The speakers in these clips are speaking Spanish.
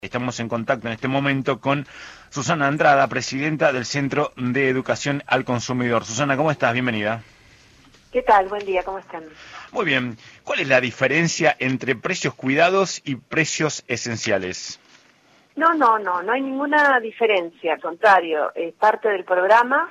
Estamos en contacto en este momento con Susana Andrada, presidenta del Centro de Educación al Consumidor. Susana, ¿cómo estás? Bienvenida. ¿Qué tal? Buen día, ¿cómo están? Muy bien. ¿Cuál es la diferencia entre precios cuidados y precios esenciales? No hay ninguna diferencia, al contrario, es parte del programa.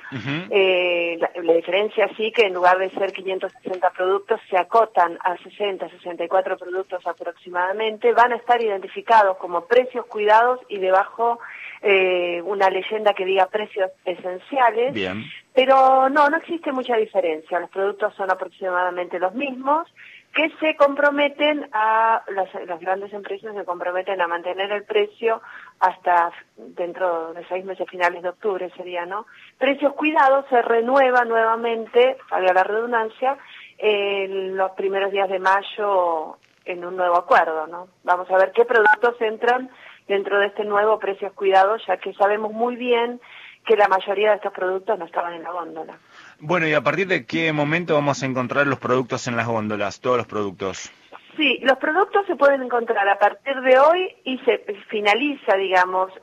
La diferencia sí que en lugar de ser 560 productos se acotan a 64 productos aproximadamente, van a estar identificados como precios cuidados y debajo una leyenda que diga precios esenciales. Bien. Pero no existe mucha diferencia, los productos son aproximadamente los mismos, que se comprometen las grandes empresas se comprometen a mantener el precio hasta dentro de 6 meses, finales de octubre sería, ¿no? Precios cuidados se renueva nuevamente, valga la redundancia, en los primeros días de mayo en un nuevo acuerdo, ¿no? Vamos a ver qué productos entran dentro de este nuevo precios cuidados, ya que sabemos muy bien que la mayoría de estos productos no estaban en la góndola. Bueno, ¿y a partir de qué momento vamos a encontrar los productos en las góndolas, todos los productos? Sí, los productos se pueden encontrar a partir de hoy y se finaliza, digamos,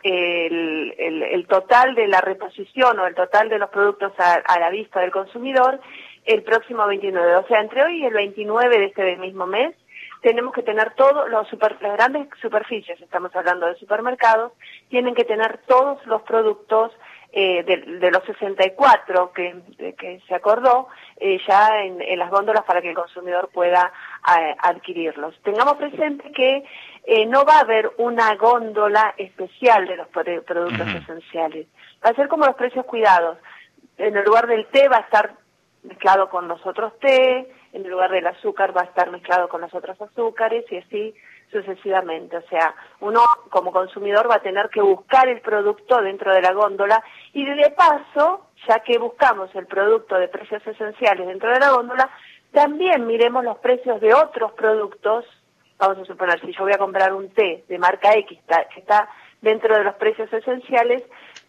el total de la reposición o el total de los productos a la vista del consumidor el próximo 29. O sea, entre hoy y el 29 de este mismo mes tenemos que tener todos las grandes superficies, estamos hablando de supermercados, tienen que tener todos los productos de los 64 que se acordó ya en las góndolas para que el consumidor pueda adquirirlos. Tengamos presente que no va a haber una góndola especial de los productos esenciales. Va a ser como los precios cuidados. En el lugar del té va a estar mezclado con los otros té, en el lugar del azúcar va a estar mezclado con los otros azúcares y así sucesivamente. O sea, uno como consumidor va a tener que buscar el producto dentro de la góndola y de paso, ya que buscamos el producto de precios esenciales dentro de la góndola, también miremos los precios de otros productos. Vamos a suponer, si yo voy a comprar un té de marca X que está dentro de los precios esenciales,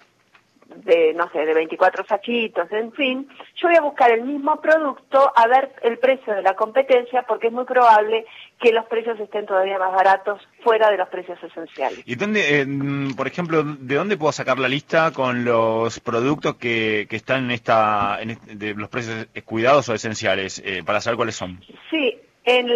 de 24 saquitos, en fin, yo voy a buscar el mismo producto a ver el precio de la competencia porque es muy probable que los precios estén todavía más baratos fuera de los precios esenciales. ¿Y dónde, por ejemplo, de dónde puedo sacar la lista con los productos que están de los precios cuidados o esenciales para saber cuáles son? Sí, en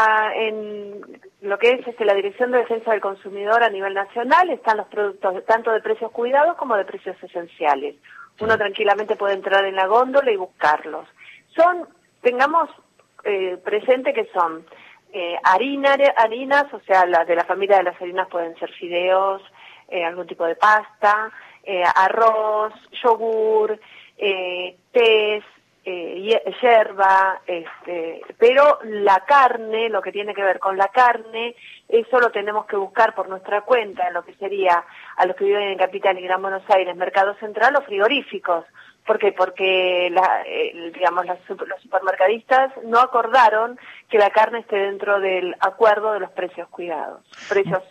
lo que es la Dirección de Defensa del Consumidor a nivel nacional están los productos tanto de precios cuidados como de precios esenciales. Uno tranquilamente puede entrar en la góndola y buscarlos. Tengamos presente que son harinas, o sea, de la familia de las harinas pueden ser fideos, algún tipo de pasta, arroz, yogur, tés, yerba, pero la carne, lo que tiene que ver con la carne, eso lo tenemos que buscar por nuestra cuenta, en lo que sería a los que viven en Capital y Gran Buenos Aires, Mercado Central o frigoríficos. ¿Por qué? Porque los supermercadistas no acordaron que la carne esté dentro del acuerdo de los precios cuidados, precios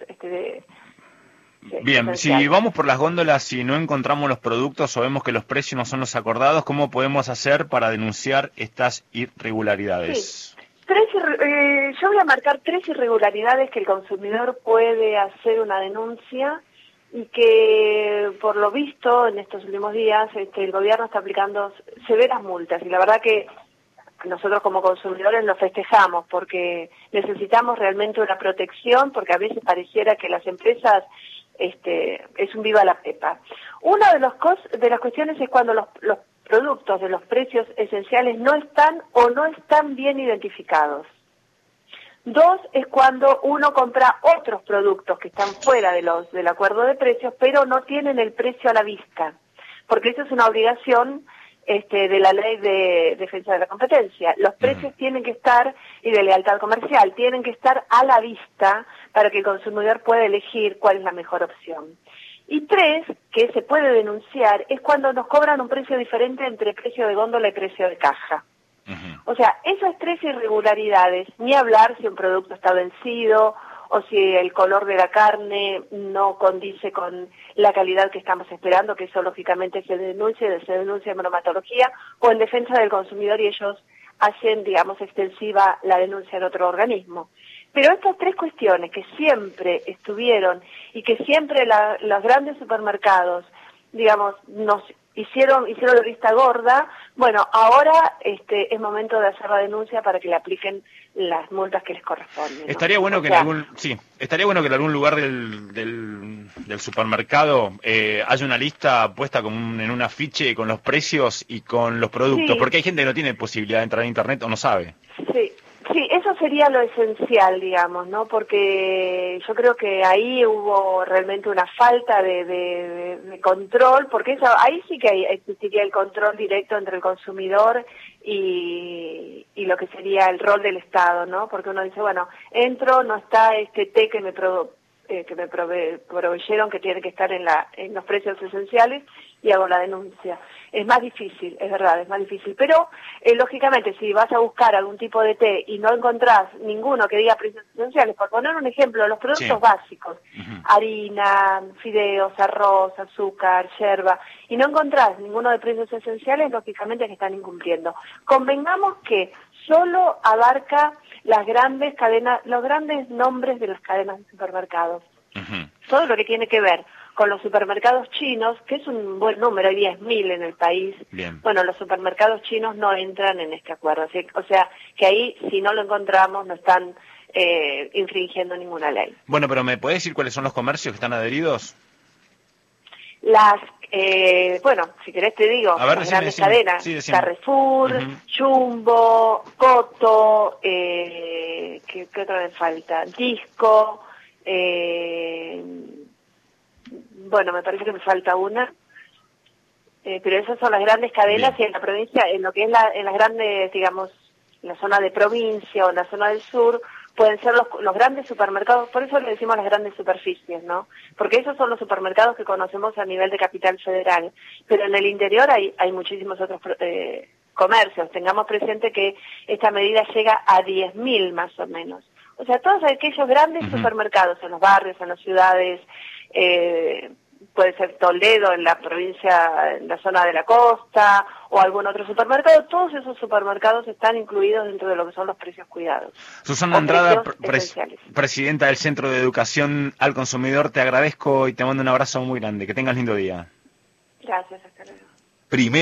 Bien, si vamos por las góndolas y no encontramos los productos o vemos que los precios no son los acordados, ¿cómo podemos hacer para denunciar estas irregularidades? Sí. Yo voy a marcar 3 irregularidades que el consumidor puede hacer una denuncia y que, por lo visto, en estos últimos días el gobierno está aplicando severas multas. Y la verdad que nosotros como consumidores lo festejamos porque necesitamos realmente una protección, porque a veces pareciera que las empresas es un viva la pepa. Una de las cuestiones es cuando los productos de los precios esenciales no están bien identificados. 2 es cuando uno compra otros productos que están fuera del acuerdo de precios, pero no tienen el precio a la vista, porque eso es una obligación de la Ley de Defensa de la Competencia. Los precios tienen que estar, y de lealtad comercial, tienen que estar a la vista para que el consumidor pueda elegir cuál es la mejor opción. Y 3, que se puede denunciar, es cuando nos cobran un precio diferente entre precio de góndola y precio de caja. O sea, esas 3 irregularidades, ni hablar si un producto está vencido o si el color de la carne no condice con la calidad que estamos esperando, que eso lógicamente se denuncia en bromatología o en defensa del consumidor y ellos hacen, digamos, extensiva la denuncia en otro organismo. Pero estas tres cuestiones que siempre estuvieron y que siempre los grandes supermercados, digamos, nos hicieron la vista gorda, bueno, ahora es momento de hacer la denuncia para que le apliquen las multas que les corresponden, ¿no? Estaría bueno que estaría bueno que en algún lugar del supermercado haya una lista puesta como en un afiche con los precios y con los productos, Sí. porque hay gente que no tiene posibilidad de entrar a internet o no sabe. Sí, eso sería lo esencial, digamos, ¿no? Porque yo creo que ahí hubo realmente una falta de control, porque ahí sí que existiría el control directo entre el consumidor y lo que sería el rol del Estado, ¿no? Porque uno dice, bueno, entro, no está este té que me proveyeron, que tiene que estar en los precios esenciales, y hago la denuncia. Es más difícil, es verdad, es más difícil. Pero, lógicamente, si vas a buscar algún tipo de té y no encontrás ninguno que diga precios esenciales, por poner un ejemplo, los productos básicos, harina, fideos, arroz, azúcar, yerba, y no encontrás ninguno de precios esenciales, lógicamente que están incumpliendo. Convengamos que solo abarca las grandes cadenas, los grandes nombres de las cadenas de supermercados. Todo lo que tiene que ver con los supermercados chinos, que es un buen número, hay 10.000 en el país. Bien. Bueno, los supermercados chinos no entran en este acuerdo. O sea, que ahí, si no lo encontramos, no están infringiendo ninguna ley. Bueno, pero ¿me podés decir cuáles son los comercios que están adheridos? Bueno, si querés te digo, A ver, las grandes cadenas, sí, Carrefour, Jumbo, Coto, ¿qué otra me falta? Disco, bueno, me parece que me falta una, pero esas son las grandes cadenas. Bien. Y en la provincia, en lo que es en las grandes, digamos, en la zona de provincia o en la zona del sur, pueden ser los grandes supermercados, por eso le decimos las grandes superficies, ¿no? Porque esos son los supermercados que conocemos a nivel de Capital Federal, pero en el interior hay muchísimos otros comercios. Tengamos presente que esta medida llega a 10.000 más o menos. O sea, todos aquellos grandes supermercados en los barrios, en las ciudades, puede ser Toledo en la provincia, en la zona de la costa, o algún otro supermercado, todos esos supermercados están incluidos dentro de lo que son los precios cuidados. Susana Andrada, presidenta del Centro de Educación al Consumidor, te agradezco y te mando un abrazo muy grande. Que tengas lindo día. Gracias, hasta luego.